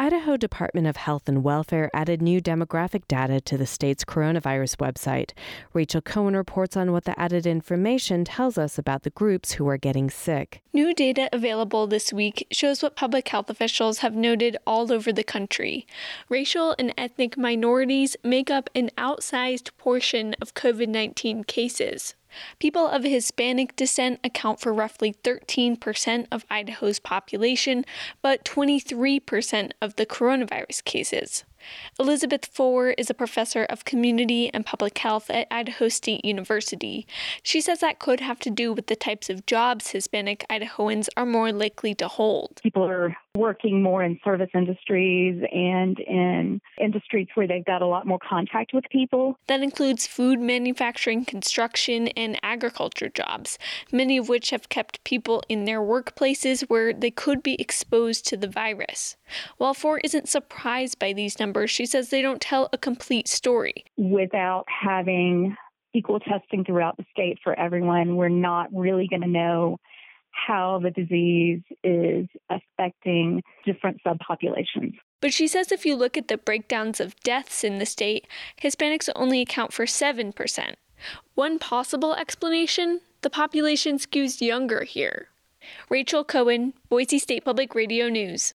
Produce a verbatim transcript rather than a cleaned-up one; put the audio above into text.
Idaho Department of Health and Welfare added new demographic data to the state's coronavirus website. Rachel Cohen reports on what the added information tells us about the groups who are getting sick. New data available this week shows what public health officials have noted all over the country. Racial and ethnic minorities make up an outsized portion of covid nineteen cases. People of Hispanic descent account for roughly thirteen percent of Idaho's population, but twenty-three percent of the coronavirus cases. Elizabeth Foer is a professor of community and public health at Idaho State University. She says that could have to do with the types of jobs Hispanic Idahoans are more likely to hold. People are working more in service industries and in industries where they've got a lot more contact with people. That includes food manufacturing, construction, and agriculture jobs, many of which have kept people in their workplaces where they could be exposed to the virus. While Foer isn't surprised by these numbers, she says they don't tell a complete story. Without having equal testing throughout the state for everyone, we're not really going to know how the disease is affecting different subpopulations. But she says if you look at the breakdowns of deaths in the state, Hispanics only account for seven percent. One possible explanation, the population skews younger here. Rachel Cohen, Boise State Public Radio News.